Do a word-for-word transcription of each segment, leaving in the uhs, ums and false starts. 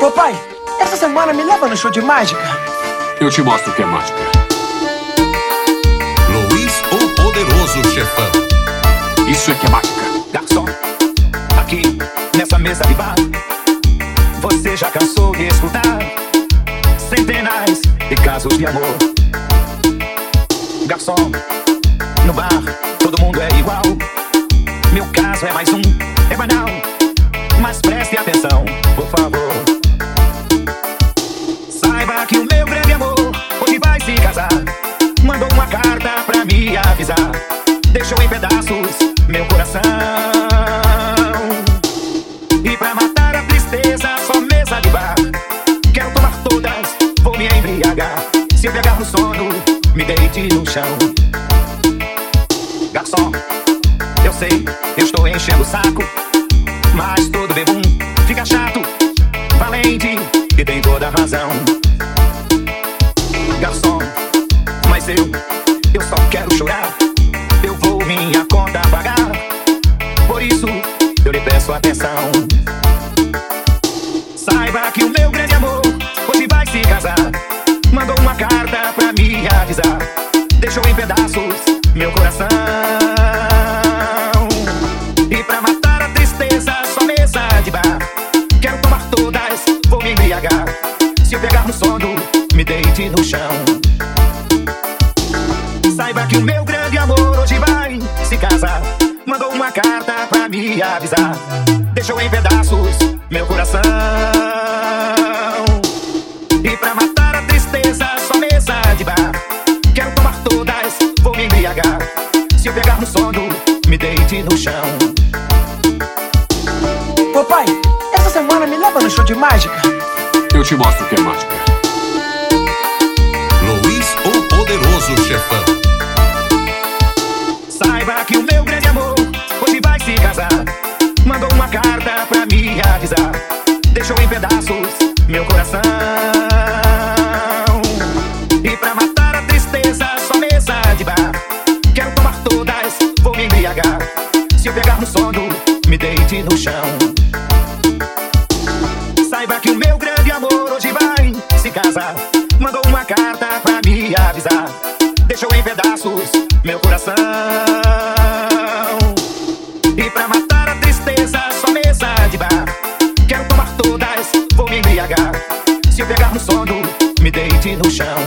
Ô pai, essa semana me leva no show de mágica. Eu te mostro o que é mágica. Luiz, o poderoso chefão. Isso é que é mágica. Garçom, aqui nessa mesa de bar, você já cansou de escutar centenas de casos de amor. Garçom, no bar todo mundo é igual. Meu caso é mais um, é banal, mas preste atenção, por favor. Saiba que o meu grande amor hoje vai se casar. Mandou uma carta pra me avisar. Deixou em pedaços meu coração. E pra matar a tristeza, só mesa de bar. Quero tomar todas, vou me embriagar. Se eu pegar no sono, me deite no chão. Garçom, eu sei, eu estou enchendo o saco, mas todo bebum fica chato. Valente e tem toda a razão. Garçom, mas eu, eu só quero chorar. Eu vou minha conta pagar. Por isso eu lhe peço atenção. Saiba que o meu grande amor hoje vai se casar. Mandou uma carta pra me avisar. Deixou em pedaços meu coração. E pra matar a tristeza, só mesa de bar. Quero tomar todas, vou me embriagar. Se eu pegar no sono, me deite no chão. Saiba que o meu grande amor hoje vai se casar. Mandou uma carta pra me avisar. Deixou em pedaços meu coração. E pra matar a tristeza, só mesa de bar. Quero tomar todas, vou me embriagar. Se eu pegar no sono, me deite no chão. Ô pai, essa semana me leva no show de mágica. Eu te mostro o que é mágica. Luiz, o poderoso chefão. Saiba que o meu grande amor hoje vai se casar. Mandou uma carta pra me avisar. Deixou em pedaços meu coração. E pra matar a tristeza, só mesa de bar. Quero tomar todas, vou me embriagar. Se eu pegar no sono, me deite no chão. Saiba que o meu grande amor hoje vai se casar. Mandou uma carta pra me avisar. Deixou em pedaços meu coração. E pra matar a tristeza, só mesa de bar. Quero tomar todas, vou me embriagar. Se eu pegar no sono, me deite no chão.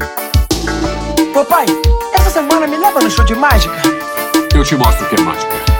Ô pai, essa semana me leva no show de mágica. Eu te mostro o que é mágica.